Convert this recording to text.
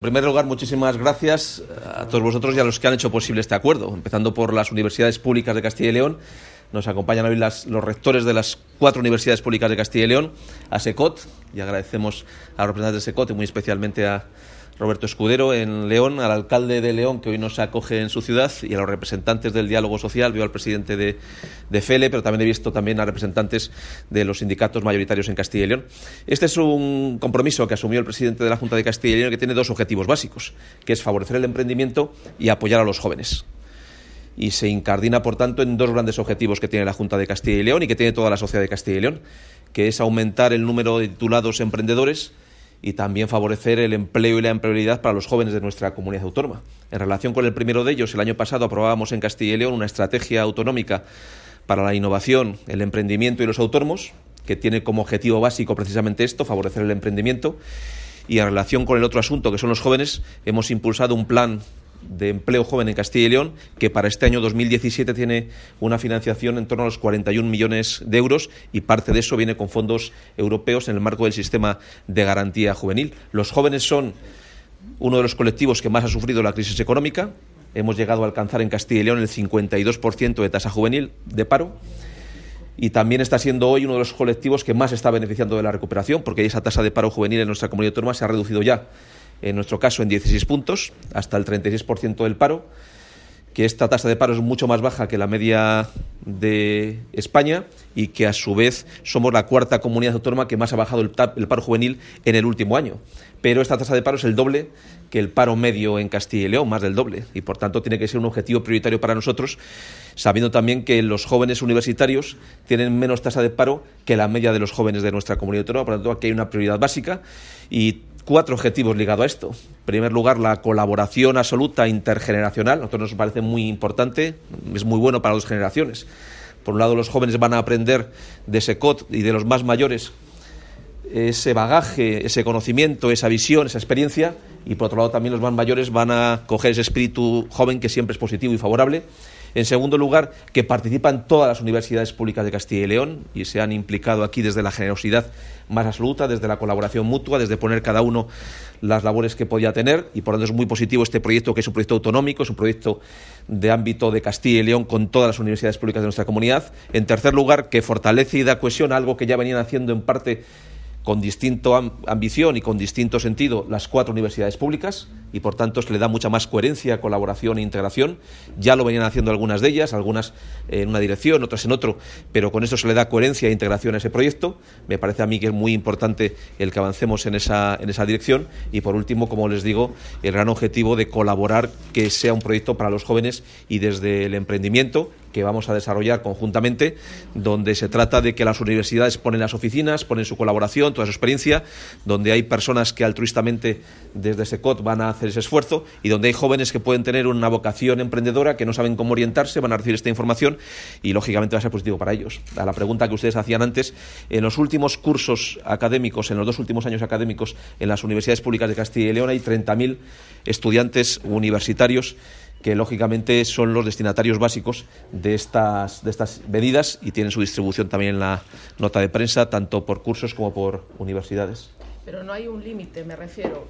En primer lugar, muchísimas gracias a todos vosotros y a los que han hecho posible este acuerdo, empezando por las universidades públicas de Castilla y León. Nos acompañan hoy los rectores de las 4 universidades públicas de Castilla y León, a SECOT, y agradecemos a los representantes de SECOT y muy especialmente a Roberto Escudero en León, al alcalde de León, que hoy nos acoge en su ciudad, y a los representantes del diálogo social. Veo al presidente de FELE, pero también he visto a representantes de los sindicatos mayoritarios en Castilla y León. Este es un compromiso que asumió el presidente de la Junta de Castilla y León, que tiene 2 objetivos básicos, que es favorecer el emprendimiento y apoyar a los jóvenes. Y se incardina, por tanto, en 2 grandes objetivos que tiene la Junta de Castilla y León y que tiene toda la sociedad de Castilla y León, que es aumentar el número de titulados emprendedores y también favorecer el empleo y la empleabilidad para los jóvenes de nuestra comunidad autónoma. En relación con el primero de ellos, el año pasado aprobábamos en Castilla y León una estrategia autonómica para la innovación, el emprendimiento y los autónomos, que tiene como objetivo básico precisamente esto, favorecer el emprendimiento. Y en relación con el otro asunto, que son los jóvenes, hemos impulsado un plan de empleo joven en Castilla y León, que para este año 2017 tiene una financiación en torno a los 41 millones de euros, y parte de eso viene con fondos europeos en el marco del sistema de garantía juvenil. Los jóvenes son uno de los colectivos que más ha sufrido la crisis económica. Hemos llegado a alcanzar en Castilla y León el 52% de tasa juvenil de paro, y también está siendo hoy uno de los colectivos que más está beneficiando de la recuperación, porque esa tasa de paro juvenil en nuestra comunidad autónoma se ha reducido ya, en nuestro caso, en 16 puntos, hasta el 36% del paro, que esta tasa de paro es mucho más baja que la media de España y que, a su vez, somos la 4ª comunidad autónoma que más ha bajado el paro juvenil en el último año. Pero esta tasa de paro es el doble que el paro medio en Castilla y León, más del doble, y por tanto tiene que ser un objetivo prioritario para nosotros, sabiendo también que los jóvenes universitarios tienen menos tasa de paro que la media de los jóvenes de nuestra comunidad autónoma. Por lo tanto, aquí hay una prioridad básica y 4 objetivos ligados a esto. En primer lugar, la colaboración absoluta intergeneracional. A nosotros nos parece muy importante, es muy bueno para 2 generaciones. Por un lado, los jóvenes van a aprender de SECOT y de los más mayores ese bagaje, ese conocimiento, esa visión, esa experiencia, y por otro lado también los más mayores van a coger ese espíritu joven que siempre es positivo y favorable. En segundo lugar, que participan todas las universidades públicas de Castilla y León y se han implicado aquí desde la generosidad más absoluta, desde la colaboración mutua, desde poner cada uno las labores que podía tener, y por lo tanto es muy positivo este proyecto, que es un proyecto autonómico, es un proyecto de ámbito de Castilla y León con todas las universidades públicas de nuestra comunidad. En tercer lugar, que fortalece y da cohesión a algo que ya venían haciendo en parte con distinta ambición y con distinto sentido las 4 universidades públicas, y por tanto se le da mucha más coherencia, colaboración e integración. Ya lo venían haciendo algunas de ellas, algunas en una dirección, otras en otro, pero con esto se le da coherencia e integración a ese proyecto. Me parece a mí que es muy importante el que avancemos en esa dirección. Y por último, como les digo, el gran objetivo de colaborar, que sea un proyecto para los jóvenes y desde el emprendimiento, que vamos a desarrollar conjuntamente, donde se trata de que las universidades ponen las oficinas, ponen su colaboración, toda su experiencia, donde hay personas que altruistamente desde SECOT van a hacer ese esfuerzo, y donde hay jóvenes que pueden tener una vocación emprendedora, que no saben cómo orientarse, van a recibir esta información y lógicamente va a ser positivo para ellos. A la pregunta que ustedes hacían antes, en los últimos cursos académicos, en los 2 últimos años académicos en las universidades públicas de Castilla y León, hay 30.000 estudiantes universitarios que lógicamente son los destinatarios básicos de estas medidas, y tienen su distribución también en la nota de prensa, tanto por cursos como por universidades. Pero no hay un límite, me refiero.